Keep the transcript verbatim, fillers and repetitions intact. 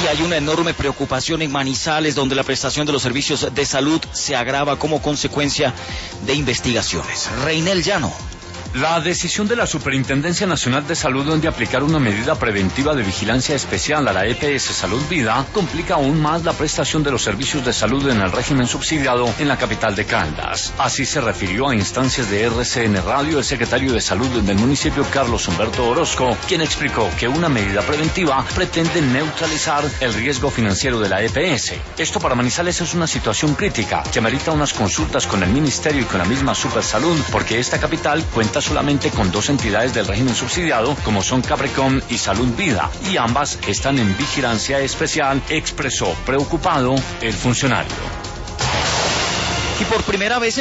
y hay una enorme preocupación en Manizales, donde la prestación de los servicios de salud se agrava como consecuencia de investigaciones. Reinel Llano. La decisión de la Superintendencia Nacional de Salud de aplicar una medida preventiva de vigilancia especial a la E P S Salud Vida complica aún más la prestación de los servicios de salud en el régimen subsidiado en la capital de Caldas. Así se refirió a instancias de R C N Radio el secretario de Salud del municipio, Carlos Humberto Orozco, quien explicó que una medida preventiva pretende neutralizar el riesgo financiero de la E P S. Esto para Manizales es una situación crítica que amerita unas consultas con el ministerio y con la misma Supersalud, porque esta capital cuenta solamente con dos entidades del régimen subsidiado, como son Capricorn y Salud Vida, y ambas están en vigilancia especial, expresó preocupado el funcionario. Y por primera vez